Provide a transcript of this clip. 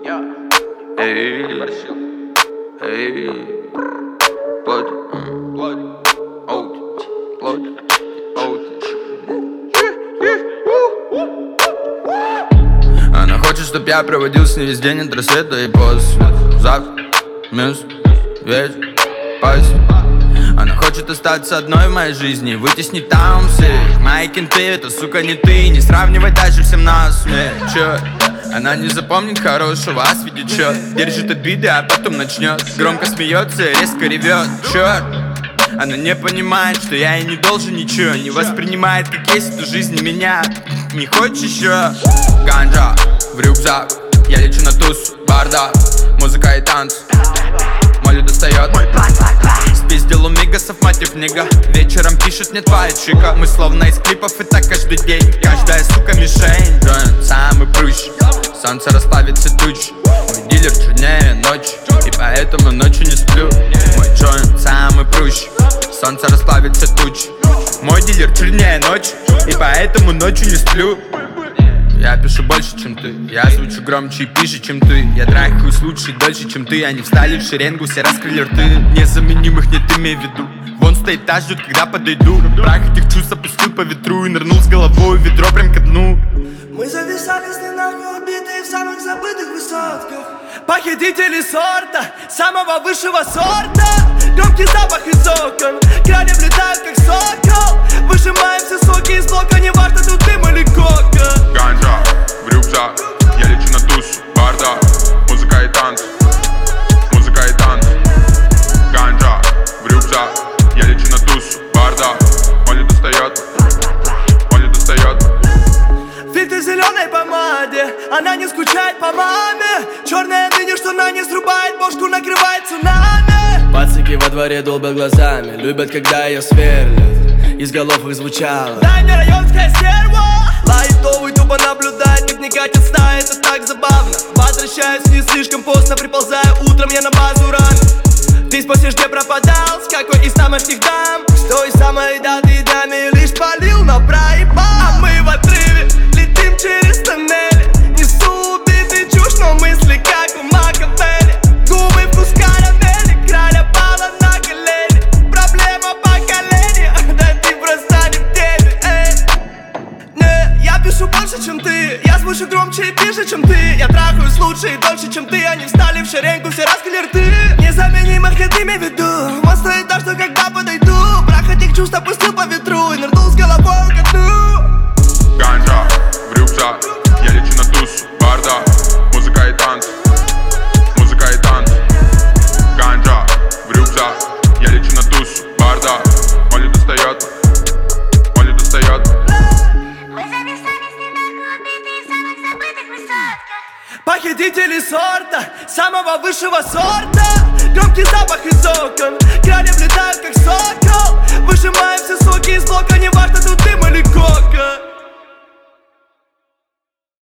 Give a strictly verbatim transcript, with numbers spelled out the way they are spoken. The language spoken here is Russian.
Эй, эй, плоть, плоть, оут, плоть, оут. Она хочет, чтоб я проводил с ней весь день от рассвета и после. Завтра, минус, вечер, пасть. Она хочет остаться одной в моей жизни, вытеснить там всех. Мои кенты, это, сука, не ты. Не сравнивай дальше всем нас, мне, чё? Она не запомнит хорошего, а свидит чё. Держит обиды, а потом начнет. Громко смеется и резко ревет, чёрт. Она не понимает, что я ей не должен ничего. Не воспринимает, как есть эту жизнь меня. Не хочешь еще? Ганджа в рюкзак. Я лечу на туз, бардак. Музыка и танцы. Молли достает. Спиздил у мигасов, мотив книга. Вечером пишет мне твоя чика. Мы словно из клипов, и так каждый день. Каждая, сука, мишень. Джойнт самый прыщ. Солнце расплавит все тучи. Мой дилер чернее ночи, и поэтому ночью не сплю. Мой джойнт самый прыщ. Солнце расплавит все тучи. Мой дилер чернее ночи, и поэтому ночью не сплю. Я пишу больше, чем ты. Я звучу громче и пише, чем ты. Я трахаюсь лучше и дольше, чем ты. Они встали в шеренгу, все раскрыли рты. Незаменимых нет, имей в виду. Вон стоит та, ждет, когда подойду. Прах этих чувств опустил по ветру и нырнул с головой в ведро прям ко дну. Мы зависали с нахуй убитые в самых забытых высотках. Похитители сорта, самого высшего сорта. Громкий запах из окон, крали влетают как сокол. Выжимаем все соки из блока, не важно тут дым или кока. Ганджа в рюкзак, я лечу на туз, бардак. Музыка и танцы, музыка и танцы. Ганджа в рюкзак, я лечу на туз, бардак. Он не достает, он не достает. Фильтр в зеленой помаде, она не скучает по маме. Черная ныне, что на не срубает, бошку накрывает цунами. Пацаки во дворе долбят глазами, любят, когда ее сверлят. Из голов их звучало: дай мне районская стерва. Лайтовый тупо наблюдает, как не катит стая, это так забавно. Возвращаюсь не слишком поздно, приползаю утром я на базу рано. Ты спросишь, где пропадал, с какой из тамошних дам? С той самой даты даме лишь палил на проебал. А мы в отрыве, летим через тоннели. Несу убитый чушь, но мысли как у Макавелли. Губы вкус карамели, краля пала на колени. Проблема поколения, да ты просто не в теме, эй. Не, я пишу больше, чем ты. Я звучу громче и пише, чем ты. Я трахаюсь лучше и дольше, чем ты. Они встали в шеренгу, все раскрыли рты. Незаменимых нет, имей в виду. Он стоит так, что когда подойду, прах этих чувств опустил по ветру и нырнул с головой ко дну. Ганджа в рюкзак, я лечу на туз, бардак. Музыка и танцы, музыка и танцы. Ганджа в рюкзак, я лечу на туз, бардак. Он не достает, он не достает. Мы зависали с ним нахуй убитые в самых забытых высотках. Похитители сорта, самого высшего сорта. Громкий запах из окон, крали